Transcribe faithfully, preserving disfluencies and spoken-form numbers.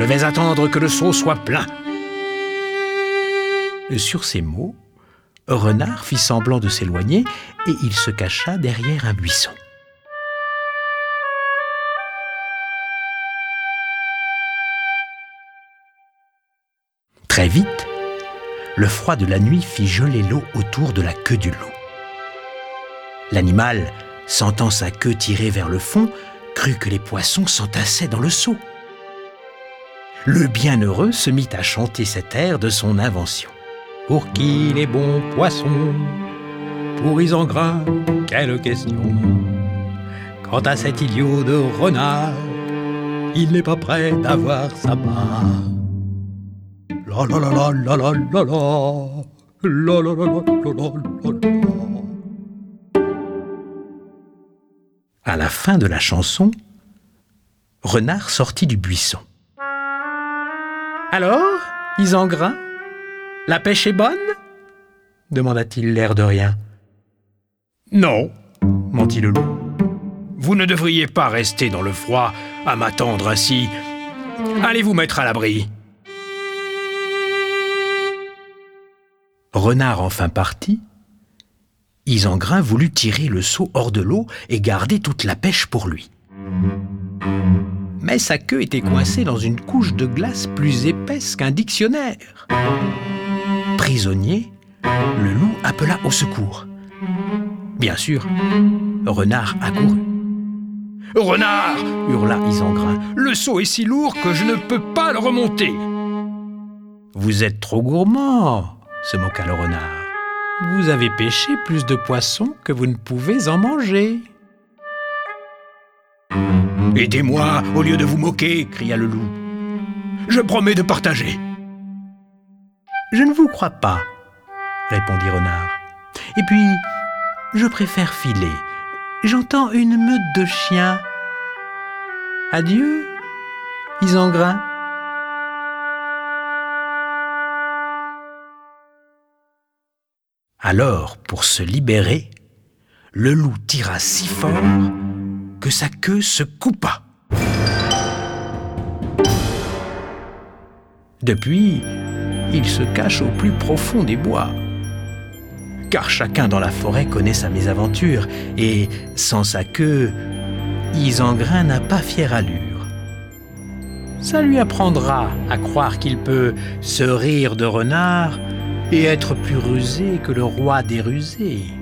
Je vais attendre que le seau soit plein. » Sur ces mots, Renard fit semblant de s'éloigner et il se cacha derrière un buisson. Très vite, le froid de la nuit fit geler l'eau autour de la queue du loup. L'animal, sentant sa queue tirée vers le fond, crut que les poissons s'entassaient dans le seau. Le bienheureux se mit à chanter cet air de son invention. « Pour qui les bons poissons, pour Isengrin, quelle question. Quant à cet idiot de renard, il n'est pas prêt d'avoir sa part. La la la la la la la la la la la la la la. » À la fin de la chanson, Renard sortit du buisson. « Alors, Isengrin, la pêche est bonne ?» demanda-t-il l'air de rien. « Non, » mentit le loup. « Vous ne devriez pas rester dans le froid à m'attendre ainsi. Allez vous mettre à l'abri. » Renard enfin parti, Isengrin voulut tirer le seau hors de l'eau et garder toute la pêche pour lui. Mais sa queue était coincée dans une couche de glace plus épaisse qu'un dictionnaire. Prisonnier, le loup appela au secours. Bien sûr, Renard accourut. « Renard !» hurla Isengrin. « Le seau est si lourd que je ne peux pas le remonter. »« Vous êtes trop gourmand !» se moqua le renard. « Vous avez pêché plus de poissons que vous ne pouvez en manger. »« Aidez-moi au lieu de vous moquer !» cria le loup. « Je promets de partager. »« Je ne vous crois pas, » répondit Renard. « Et puis, je préfère filer. J'entends une meute de chiens. Adieu, Isengrin. » Alors, pour se libérer, le loup tira si fort que sa queue se coupa. Depuis, il se cache au plus profond des bois. Car chacun dans la forêt connaît sa mésaventure, et sans sa queue, Isengrin n'a pas fière allure. Ça lui apprendra à croire qu'il peut se rire de Renard et être plus rusé que le roi des rusés.